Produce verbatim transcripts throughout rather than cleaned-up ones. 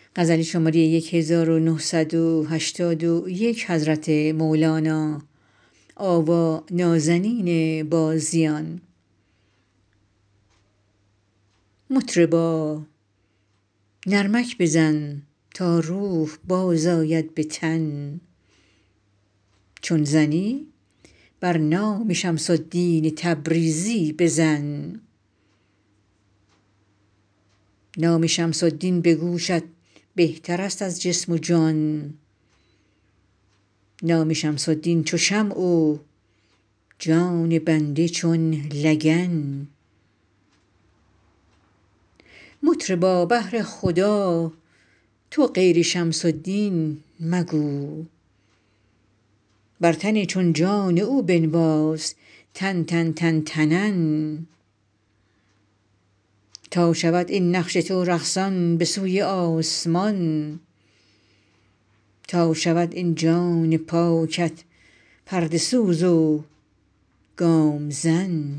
مطربا نرمک بزن تا روح بازآید به تن چون زنی بر نام شمس الدین تبریزی بزن نام شمس الدین به گوشت بهترست از جسم و جان نام شمس الدین چو شمع و جان بنده چون لگن مطربا بهر خدا تو غیر شمس الدین مگو بر تن چون جان او بنواز تن تن تن تنن تا شود این نقش تو رقصان به سوی آسمان تا شود این جان پاکت پرده سوز و گام زن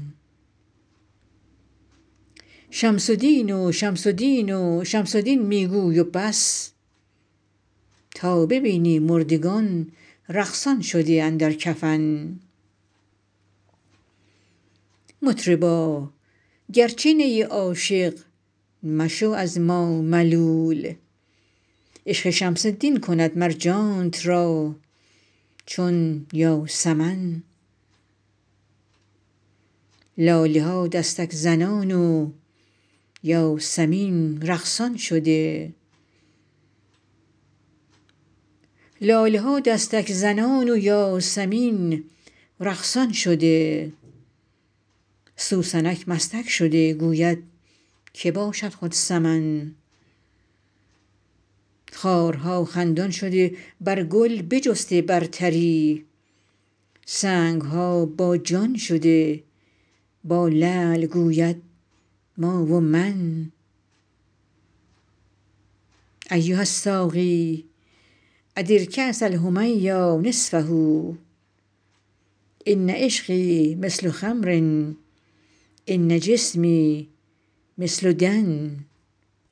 شمس دین و شمس دین و شمس دین می گوی و بس تا ببینی مردگان رقصان شده اندر کفن مطربا گرچه نه ای عاشق مشو از ما ملول عشق شمس الدین کند مر جانت را چون یاسمن لاله ها دستک زنان و یاسمین رقصان شده سوسنک مستک شده گوید که باشد خود سمن خارها خندان شده بر گل بجسته برتری سنگ ها باجان شده با لعل گوید ما و من ایها الساقی ادر کأس الحمیا نصفه ان عشقی مثل خمر ان جسمی مثل دن